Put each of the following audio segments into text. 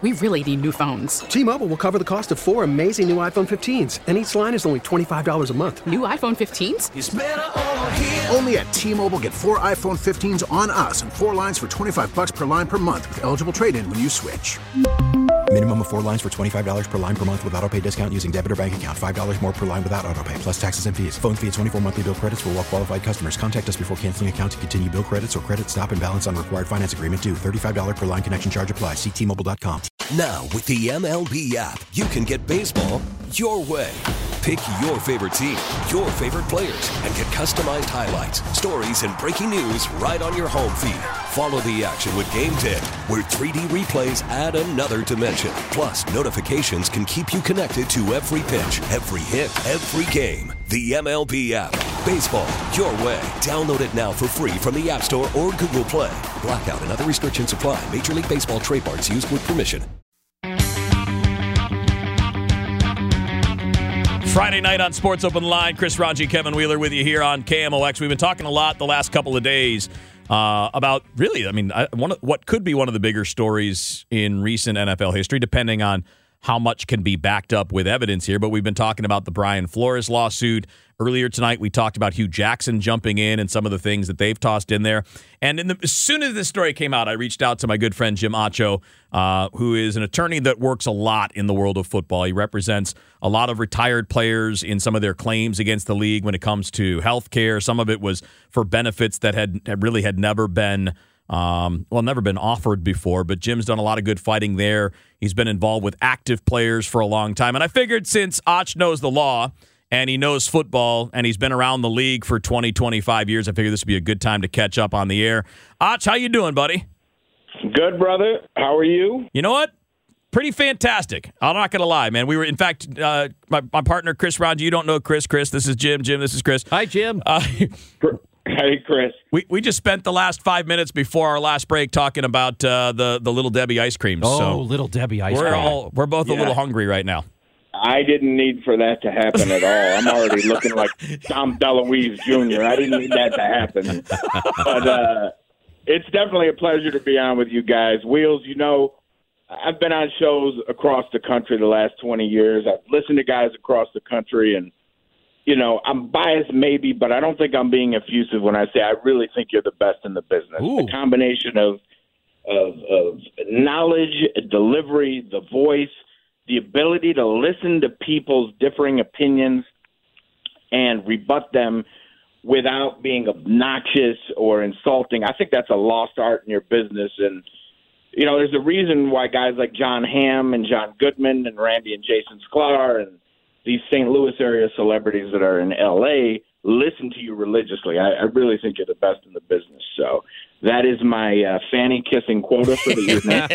We really need new phones. T-Mobile will cover the cost of 4 amazing new iPhone 15s, and each line is only $25 a month. New iPhone 15s? It's better over here. Only at T-Mobile, get 4 iPhone 15s on us and 4 lines for $25 per line per month with eligible trade-in when you switch. Minimum of 4 lines for $25 per line per month with autopay discount using debit or bank account. $5 more per line without autopay, plus taxes and fees. Phone fee at 24 monthly bill credits for well-qualified customers. Contact us before canceling account to continue bill credits or credit stop and balance on required finance agreement due. $35 per line connection charge applies. See T-Mobile.com. Now, with the MLB app, you can get baseball your way. Pick your favorite team, your favorite players, and get customized highlights, stories, and breaking news right on your home feed. Follow the action with Game Day, where 3D replays add another dimension. Plus, notifications can keep you connected to every pitch, every hit, every game. The MLB app. Baseball your way. Download it now for free from the App Store or Google Play. Blackout and other restrictions apply. Major League Baseball trademarks used with permission. Friday night on Sports Open Line. Chris Ranji, Kevin Wheeler with you here on KMOX. We've been talking a lot the last couple of days about really, what could be one of the bigger stories in recent NFL history, depending on how much can be backed up with evidence here. But we've been talking about the Brian Flores lawsuit. Earlier tonight, we talked about Hugh Jackson jumping in and some of the things that they've tossed in there. And as soon as this story came out, I reached out to my good friend Jim Acho, who is an attorney that works a lot in the world of football. He represents a lot of retired players in some of their claims against the league when it comes to health care. Some of it was for benefits that had never been never been offered before, but Jim's done a lot of good fighting there. He's been involved with active players for a long time. And I figured since Ach knows the law and he knows football and he's been around the league for 20, 25 years, I figured this would be a good time to catch up on the air. Ach, how you doing, buddy? Good, brother. How are you? You know what? Pretty fantastic. I'm not going to lie, man. We were, in fact, my partner, Chris Ranji, you don't know Chris. Chris, this is Jim. Jim, this is Chris. Hi, Jim. Hey, Chris. We just spent the last 5 minutes before our last break talking about the Little Debbie ice cream. Oh, so Little Debbie ice cream. We're both a little hungry right now. I didn't need for that to happen at all. I'm already looking like Tom DeLuise Jr. I didn't need that to happen. But it's definitely a pleasure to be on with you guys. Wheels, you know, I've been on shows across the country the last 20 years. I've listened to guys across the country, and you know, I'm biased maybe, but I don't think I'm being effusive when I say I really think you're the best in the business. Ooh. The combination of knowledge, delivery, the voice, the ability to listen to people's differing opinions and rebut them without being obnoxious or insulting. I think that's a lost art in your business. And, you know, there's a reason why guys like John Hamm and John Goodman and Randy and Jason Sklar and these St. Louis area celebrities that are in L.A. listen to you religiously. I really think you're the best in the business. So that is my fanny kissing quota for the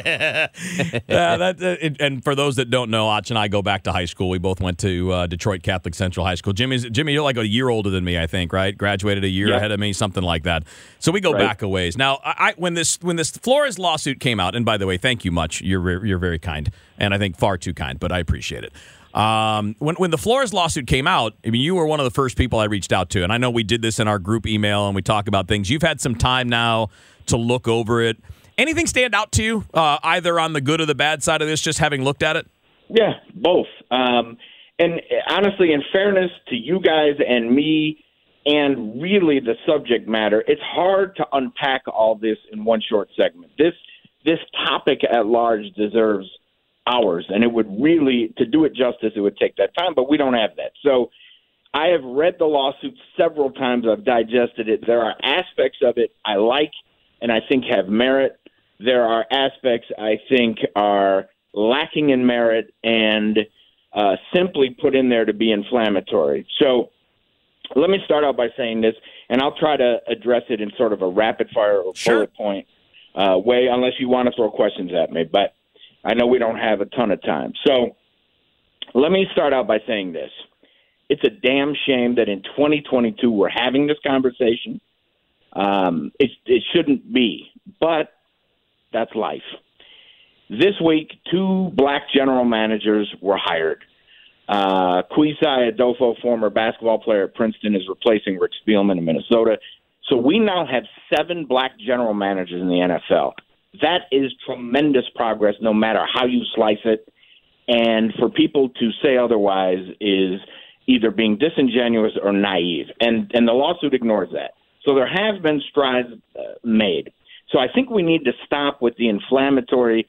evening. And for those that don't know, Ach and I go back to high school. We both went to Detroit Catholic Central High School. Jimmy, you're like a year older than me, I think, right? Graduated a year ahead of me, something like that. So we go back a ways. Now, when this Flores lawsuit came out, and by the way, thank you much. You're very kind, and I think far too kind, but I appreciate it. When the Flores lawsuit came out, I mean, you were one of the first people I reached out to, and I know we did this in our group email and we talk about things. You've had some time now to look over it. Anything stand out to you, either on the good or the bad side of this, just having looked at it? Yeah, both. And honestly, in fairness to you guys and me and really the subject matter, it's hard to unpack all this in one short segment. This topic at large deserves hours, and it would really, to do it justice, it would take that time, but we don't have that. So I have read the lawsuit several times. I've digested it. There are aspects of it I like and I think have merit. There are aspects I think are lacking in merit and simply put in there to be inflammatory. So let me start out by saying this, and I'll try to address it in sort of a rapid-fire or bullet point way, unless you want to throw questions at me. But I know we don't have a ton of time. So let me start out by saying this. It's a damn shame that in 2022 we're having this conversation. It shouldn't be, but that's life. This week, 2 black general managers were hired. Quisai Adolfo, former basketball player at Princeton, is replacing Rick Spielman in Minnesota. So we now have 7 black general managers in the NFL. That is tremendous progress no matter how you slice it. And for people to say otherwise is either being disingenuous or naive. And the lawsuit ignores that. So there have been strides made. So I think we need to stop with the inflammatory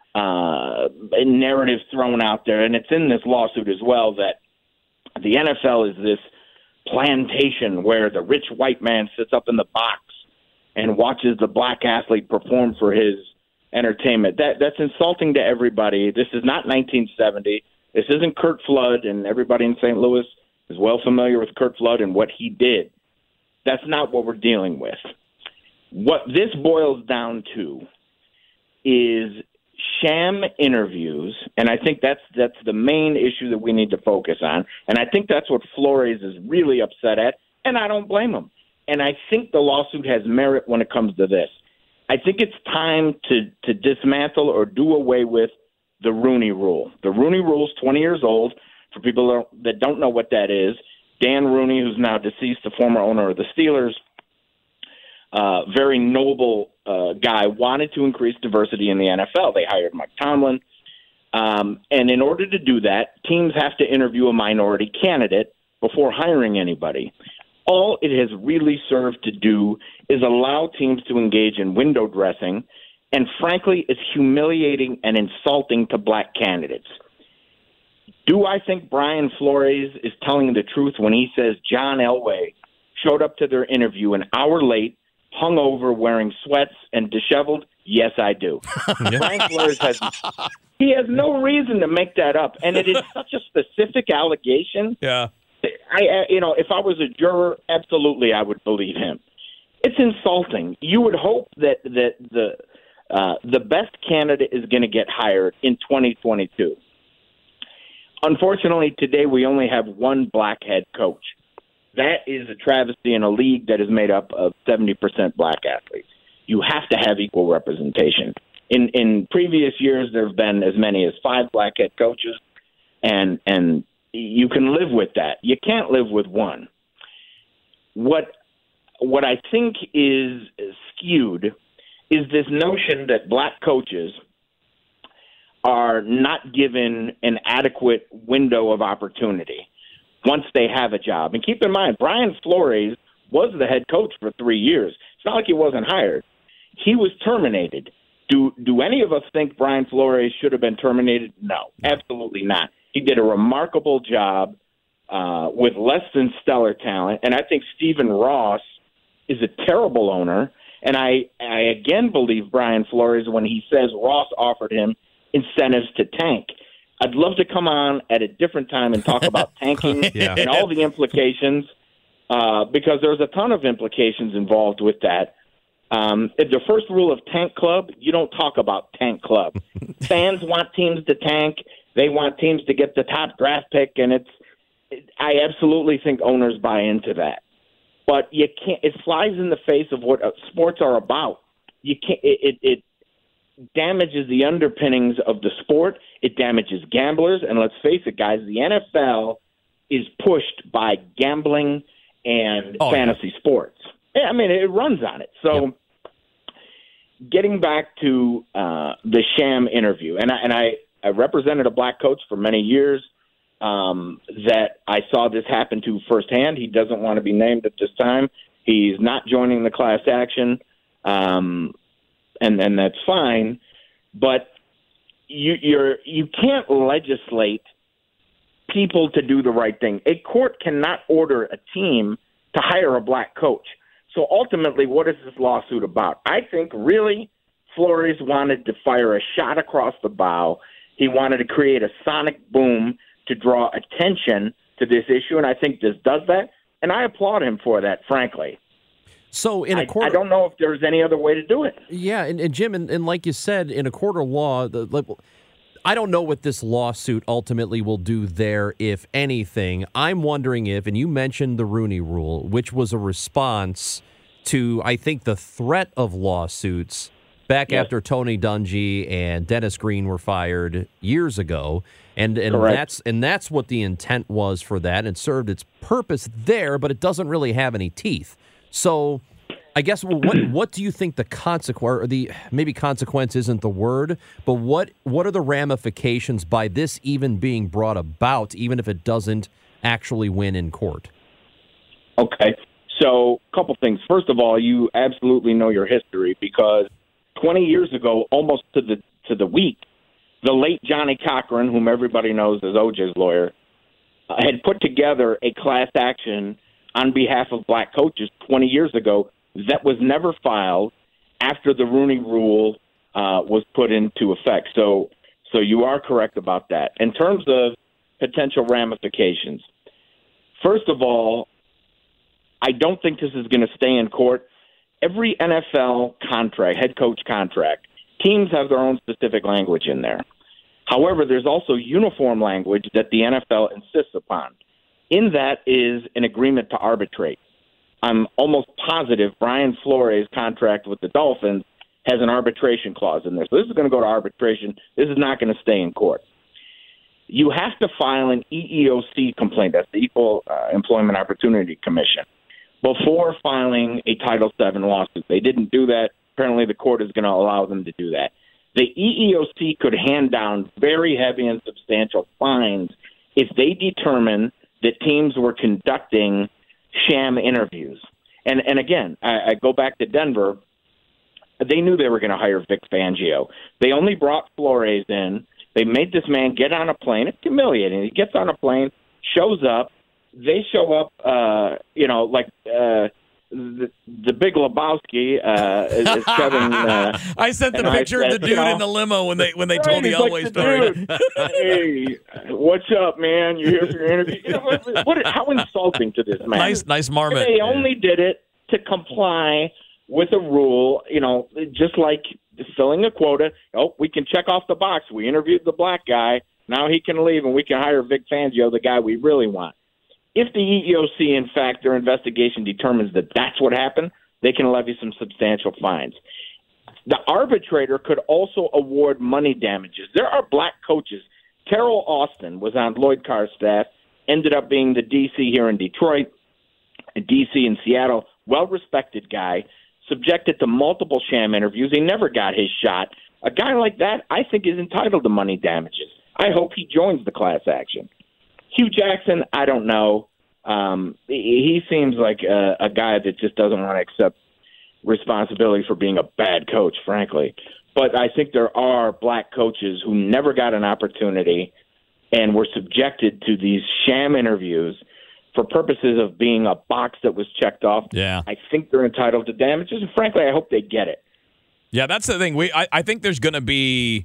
narrative thrown out there. And it's in this lawsuit as well that the NFL is this plantation where the rich white man sits up in the box and watches the black athlete perform for his entertainment. That's insulting to everybody. This is not 1970. This isn't Curt Flood, and everybody in St. Louis is well familiar with Curt Flood and what he did. That's not what we're dealing with. What this boils down to is sham interviews, and I think that's the main issue that we need to focus on. And I think that's what Flores is really upset at, and I don't blame him. And I think the lawsuit has merit when it comes to this. I think it's time to dismantle or do away with the Rooney Rule. The Rooney Rule is 20 years old. For people that don't know what that is, Dan Rooney, who's now deceased, the former owner of the Steelers, very noble guy, wanted to increase diversity in the NFL. They hired Mike Tomlin. And in order to do that, teams have to interview a minority candidate before hiring anybody. All it has really served to do is allow teams to engage in window dressing, and frankly, it's humiliating and insulting to black candidates. Do I think Brian Flores is telling the truth when he says John Elway showed up to their interview an hour late, hungover, wearing sweats, and disheveled? Yes, I do. Brian Flores has no reason to make that up, and it is such a specific allegation. Yeah. If I was a juror, absolutely I would believe him. It's insulting. You would hope that the best candidate is going to get hired in 2022. Unfortunately, today we only have one black head coach. That is a travesty in a league that is made up of 70% black athletes. You have to have equal representation. In previous years, there have been as many as 5 black head coaches, and you can live with that. You can't live with one. What I think is skewed is this notion that black coaches are not given an adequate window of opportunity once they have a job. And keep in mind, Brian Flores was the head coach for 3 years. It's not like he wasn't hired. He was terminated. Do any of us think Brian Flores should have been terminated? No, absolutely not. He did a remarkable job with less than stellar talent. And I think Stephen Ross is a terrible owner. And I again believe Brian Flores when he says Ross offered him incentives to tank. I'd love to come on at a different time and talk about tanking and all the implications because there's a ton of implications involved with that. The first rule of Tank Club, you don't talk about Tank Club. Fans want teams to tank. They want teams to get the top draft pick, and I absolutely think owners buy into that. But you can't. It flies in the face of what sports are about. You can't. It damages the underpinnings of the sport. It damages gamblers, and let's face it, guys. The NFL is pushed by gambling and fantasy sports. Yeah, I mean, it runs on it. So, getting back to the sham interview, and I represented a black coach for many years that I saw this happen to firsthand. He doesn't want to be named at this time. He's not joining the class action, and that's fine. But you can't legislate people to do the right thing. A court cannot order a team to hire a black coach. So ultimately, what is this lawsuit about? I think really Flores wanted to fire a shot across the bow. He wanted to create a sonic boom to draw attention to this issue, and I think this does that. And I applaud him for that, frankly. So in a court, I don't know if there's any other way to do it. Yeah, and Jim, and like you said, in a court of law, I don't know what this lawsuit ultimately will do there, if anything. I'm wondering if, and you mentioned the Rooney Rule, which was a response to, I think, the threat of lawsuits back after Tony Dungy and Dennis Green were fired years ago. And that's what the intent was for that. It served its purpose there, but it doesn't really have any teeth. So I guess what do you think the consequence, or maybe consequence isn't the word, but what are the ramifications by this even being brought about, even if it doesn't actually win in court? Okay, so a couple things. First of all, you absolutely know your history because 20 years ago, almost to the week, the late Johnny Cochran, whom everybody knows as OJ's lawyer, had put together a class action on behalf of black coaches 20 years ago that was never filed after the Rooney Rule was put into effect. So you are correct about that. In terms of potential ramifications, first of all, I don't think this is going to stay in court. Every NFL contract, head coach contract, teams have their own specific language in there. However, there's also uniform language that the NFL insists upon. In that is an agreement to arbitrate. I'm almost positive Brian Flores' contract with the Dolphins has an arbitration clause in there. So this is going to go to arbitration. This is not going to stay in court. You have to file an EEOC complaint, that's the Equal Employment Opportunity Commission, before filing a Title VII lawsuit. They didn't do that. Apparently the court is going to allow them to do that. The EEOC could hand down very heavy and substantial fines if they determine that teams were conducting sham interviews. And again, I go back to Denver. They knew they were going to hire Vic Fangio. They only brought Flores in. They made this man get on a plane. It's humiliating. He gets on a plane, shows up. They show up, like the Big Lebowski is Kevin. I sent the picture of the dude in the limo when they told the Elway story. Hey, what's up, man? You here for your interview? How insulting to this man. Nice marmot. They only did it to comply with a rule, just like filling a quota. Oh, we can check off the box. We interviewed the black guy. Now he can leave, and we can hire Vic Fangio, the guy we really want. If the EEOC, in fact, their investigation determines that that's what happened, they can levy some substantial fines. The arbitrator could also award money damages. There are black coaches. Terrell Austin was on Lloyd Carr's staff, ended up being the DC here in Detroit, DC in Seattle, well-respected guy, subjected to multiple sham interviews. He never got his shot. A guy like that, I think, is entitled to money damages. I hope he joins the class action. Hugh Jackson, I don't know. He seems like a guy that just doesn't want to accept responsibility for being a bad coach, frankly. But I think there are black coaches who never got an opportunity and were subjected to these sham interviews for purposes of being a box that was checked off. Yeah. I think they're entitled to damages, and frankly, I hope they get it. Yeah, that's the thing. I think there's going to be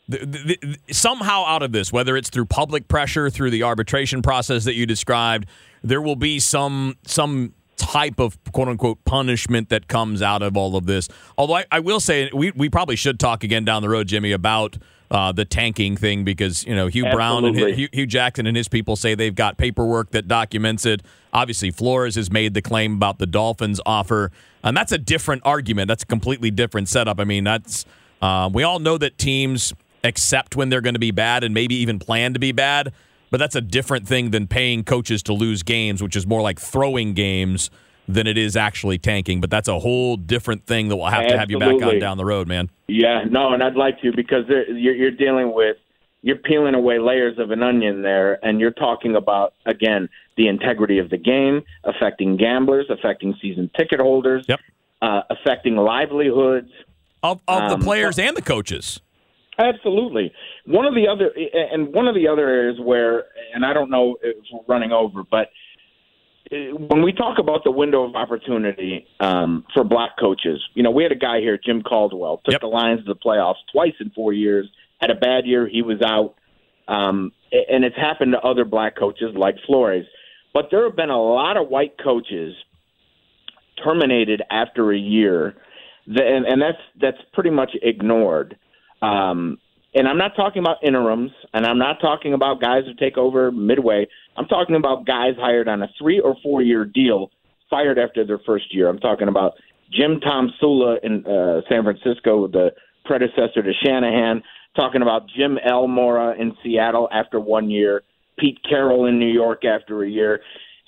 somehow out of this, whether it's through public pressure, through the arbitration process that you described, there will be some type of quote-unquote punishment that comes out of all of this. Although I will say we probably should talk again down the road, Jimmy, about the tanking thing because, Hugh Brown and Hugh Jackson and his people say they've got paperwork that documents it. Obviously, Flores has made the claim about the Dolphins' offer, and that's a different argument. That's a completely different setup. I mean, that's we all know that teams accept when they're going to be bad and maybe even plan to be bad, but that's a different thing than paying coaches to lose games, which is more like throwing games than it is actually tanking. But that's a whole different thing that we'll have to have you back on down the road, man. Yeah, no, and I'd like to because you're dealing with, you're peeling away layers of an onion there, and you're talking about, again, the integrity of the game, affecting gamblers, affecting season ticket holders, affecting livelihoods. Of the players and the coaches. Absolutely. One of the other areas where, and I don't know if we're running over, but when we talk about the window of opportunity for black coaches, we had a guy here, Jim Caldwell, took the Lions to the playoffs twice in 4 years, had a bad year, he was out, and it's happened to other black coaches like Flores. But there have been a lot of white coaches terminated after a year, and that's pretty much ignored. And I'm not talking about interims, and I'm not talking about guys who take over midway. I'm talking about guys hired on a 3 or 4 year deal, fired after their first year. I'm talking about Jim Tom Sula in San Francisco, the predecessor to Shanahan. Talking about Jim Elmora in Seattle after 1 year, Pete Carroll in New York after a year.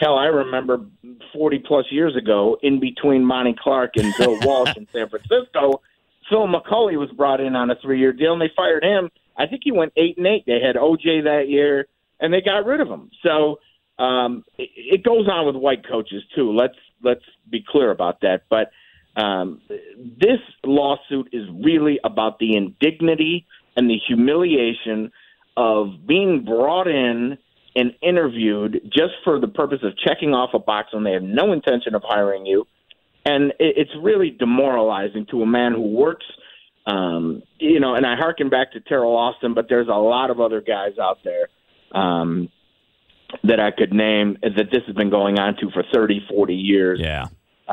Hell, I remember 40-plus years ago, in between Monty Clark and Bill Walsh in San Francisco, Phil McCulley was brought in on a 3-year deal, and they fired him. I think he went 8-8. They had O.J. that year, and they got rid of him. So it goes on with white coaches, too. Let's be clear about that. But this lawsuit is really about the indignity and the humiliation of being brought in and interviewed just for the purpose of checking off a box when they have no intention of hiring you. And it's really demoralizing to a man who works, and I hearken back to Terrell Austin, but there's a lot of other guys out there that I could name that this has been going on to for 30, 40 years. Yeah.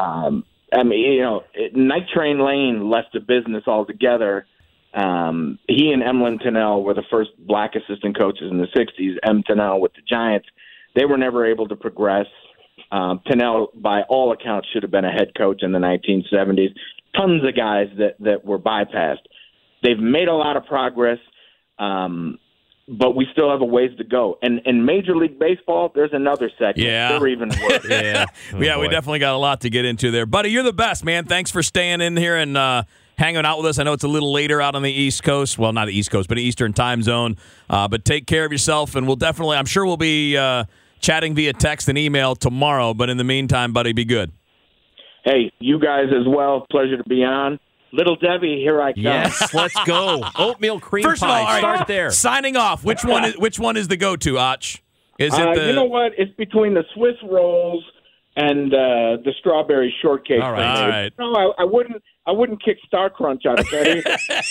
Night Train Lane left the business altogether. He and Emlyn Tennell were the first black assistant coaches in the 60s. Em Tennell with the Giants. They were never able to progress. Tennell, by all accounts, should have been a head coach in the 1970s. Tons of guys that were bypassed. They've made a lot of progress, but we still have a ways to go. And in Major League Baseball, there's another segment. Yeah. They're even worse. Yeah. We definitely got a lot to get into there. Buddy, you're the best, man. Thanks for staying in here and hanging out with us. I know it's a little later out on the East Coast. Well, not the East Coast, but Eastern time zone. But take care of yourself, and I'm sure we'll be chatting via text and email tomorrow. But in the meantime, buddy, be good. Hey, you guys as well. Pleasure to be on. Little Debbie, here I come. Yes, let's go. Oatmeal cream First pie. of all, all right, Start there. Signing off. Which one is the go-to, Ach? Is it you know what? It's between the Swiss rolls and the strawberry shortcake. All right. All right. No, I wouldn't kick Star Crunch out of bed.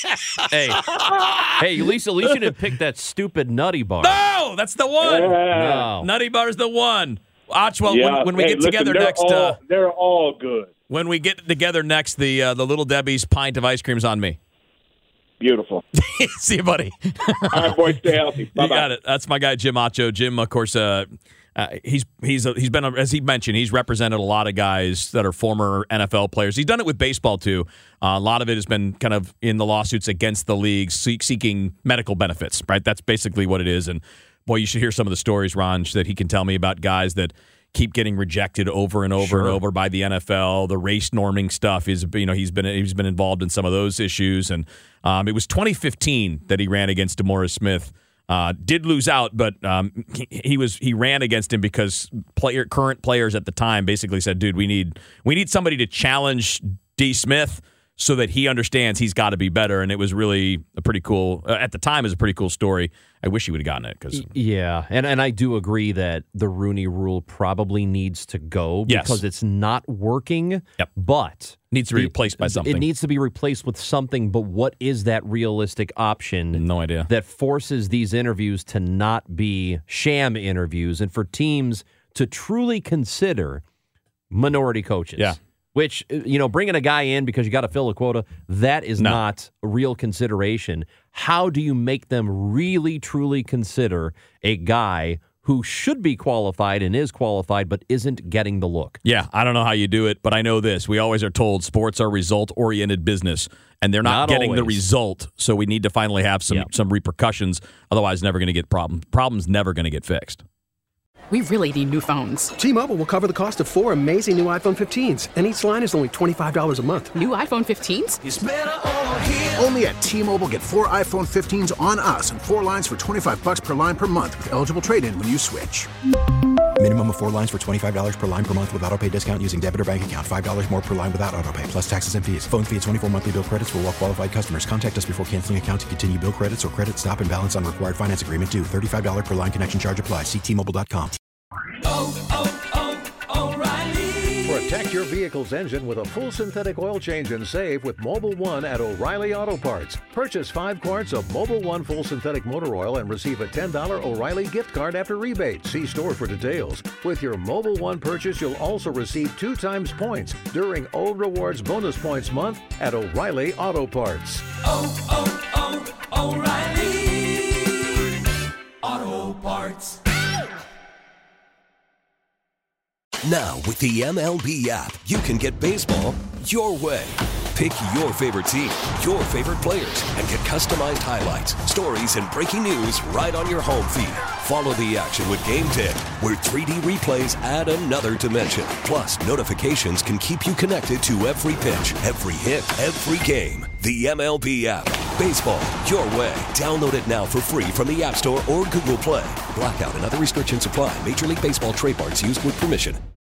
Hey, Lisa, at least you didn't pick that stupid Nutty Bar. No, that's the one. No. Nutty Bar's the one. Ach, well, Yeah. when we get together next, they're all good. when we get together next, the Little Debbie's pint of ice cream's on me. Beautiful. See you, buddy. All right, boys, stay healthy. Bye-bye. You got it. That's my guy, Jim Acho. Jim, of course, he's been, as he mentioned, he's represented a lot of guys that are former NFL players. He's done it with baseball too. A lot of it has been kind of in the lawsuits against the league, seeking medical benefits. Right, that's basically what it is. And boy, you should hear some of the stories, Ranj, that he can tell me about guys that keep getting rejected over and over and over by the NFL. The race norming stuff is, he's been involved in some of those issues. And it was 2015 that he ran against DeMaurice Smith. Did lose out, but he ran against him because current players at the time basically said, "Dude, we need somebody to challenge D. Smith so that he understands he's got to be better." And it was really a pretty cool at the time. It was a pretty cool story. I wish he would have gotten it yeah, and I do agree that the Rooney Rule probably needs to go because it's not working. Yep. But needs to be replaced by something. It needs to be replaced with something. But what is that realistic option? No idea. That forces these interviews to not be sham interviews and for teams to truly consider minority coaches. Yeah. Which, bringing a guy in because you got to fill a quota, that is not a real consideration. How do you make them really, truly consider a guy who should be qualified and is qualified but isn't getting the look? Yeah, I don't know how you do it, but I know this. We always are told sports are result-oriented business, and they're not getting the result, so we need to finally have some repercussions. Otherwise, never going to get problems never going to get fixed. We really need new phones. T-Mobile will cover the cost of 4 amazing new iPhone 15s, and each line is only $25 a month. New iPhone 15s? It's better over here. Only at T-Mobile, get 4 iPhone 15s on us and 4 lines for $25 per line per month with eligible trade-in when you switch. Minimum of 4 lines for $25 per line per month with autopay discount using debit or bank account. $5 more per line without autopay, plus taxes and fees. Phone fee at 24 monthly bill credits for well-qualified customers. Contact us before canceling account to continue bill credits or credit stop and balance on required finance agreement due. $35 per line connection charge applies. See T-Mobile.com. O'Reilly. Protect your vehicle's engine with a full synthetic oil change and save with Mobil 1 at O'Reilly Auto Parts. Purchase 5 quarts of Mobil 1 full synthetic motor oil and receive a $10 O'Reilly gift card after rebate. See store for details. With your Mobil 1 purchase, you'll also receive 2 times points during O Rewards Bonus Points Month at O'Reilly Auto Parts. O'Reilly Auto Parts. Now, with the MLB app, you can get baseball your way. Pick your favorite team, your favorite players, and get customized highlights, stories, and breaking news right on your home feed. Follow the action with Game Tip, where 3D replays add another dimension. Plus, notifications can keep you connected to every pitch, every hit, every game. The MLB app. Baseball, your way. Download it now for free from the App Store or Google Play. Blackout and other restrictions apply. Major League Baseball trademarks used with permission.